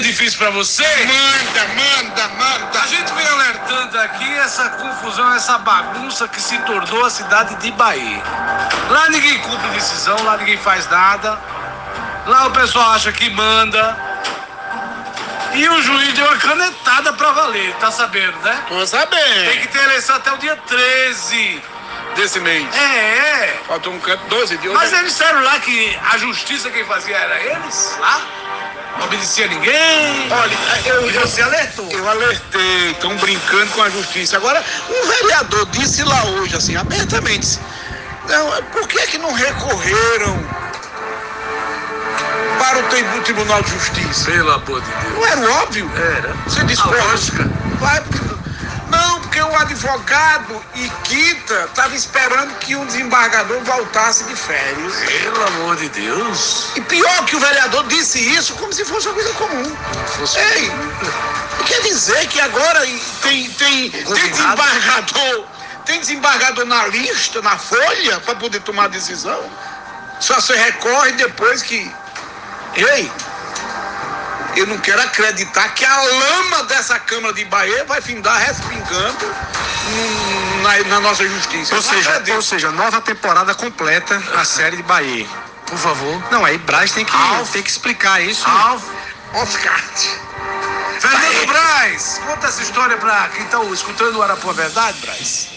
difícil pra você? Manda. A gente vem alertando aqui essa confusão, essa bagunça que se tornou a cidade de Bahia. Lá ninguém cumpre decisão, lá ninguém faz nada. Lá o pessoal acha que manda. E o juiz deu uma canetada pra valer, tá sabendo, né? Tô sabendo. Tem que ter eleição até o dia 13 Desse mês. É. Faltam 12 dias. Mas eles disseram lá que a justiça quem fazia era eles, lá? Não obedecia ninguém. Olha, Você alertou. Eu alertei, estão brincando com a justiça. Agora, um vereador disse lá hoje, assim, abertamente, não, por que não recorreram para o Tribunal de Justiça? Pelo amor de Deus. Não era óbvio? Era. Você disse, Lógica. não, porque o advogado Iquita estava esperando que um desembargador voltasse de férias. Pelo amor de Deus. E pior que o vereador disse isso como se fosse uma coisa comum. Ei, quer dizer que agora tem desembargador na lista, na folha, para poder tomar decisão? Só se recorre depois que... Ei, eu não quero acreditar que a lama dessa Câmara de Bahia vai findar respingando na nossa justiça. Ou seja, nova temporada completa a série de Bahia. Por favor. Não, aí Braz tem que explicar isso. Oscar. Fernando Braz, conta essa história pra quem tá escutando o Arapuã Verdade, Braz.